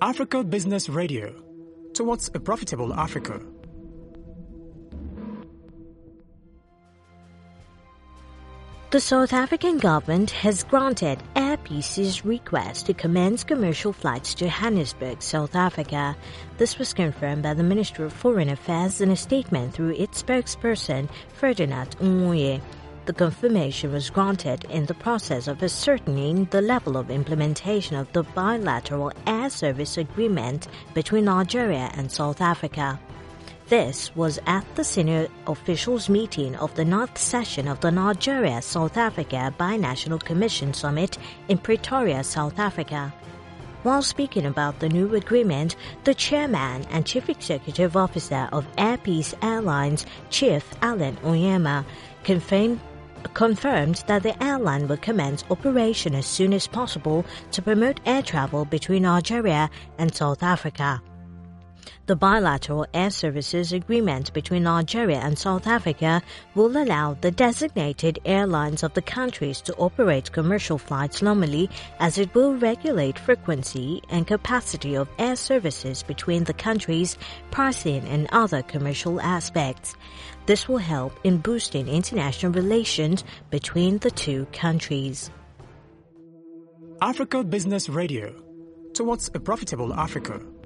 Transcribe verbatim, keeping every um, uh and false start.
Africa Business Radio, towards a profitable Africa. The South African government has granted Air Peace's request to commence commercial flights to Johannesburg, South Africa. This was confirmed by the Ministry of Foreign Affairs in a statement through its spokesperson, Ferdinand Ongoye. The confirmation was granted in the process of ascertaining the level of implementation of the bilateral air service agreement between Nigeria and South Africa. This was at the senior officials meeting of the ninth session of the Nigeria-South Africa Binational Commission Summit in Pretoria, South Africa. While speaking about the new agreement, the chairman and chief executive officer of Air Peace Airlines, Chief Alan Onyema, confirmed confirmed that the airline will commence operation as soon as possible to promote air travel between Nigeria and South Africa. The bilateral air services agreement between Nigeria and South Africa will allow the designated airlines of the countries to operate commercial flights normally, as it will regulate frequency and capacity of air services between the countries, pricing and other commercial aspects. This will help in boosting international relations between the two countries. Africa Business Radio, towards a profitable Africa.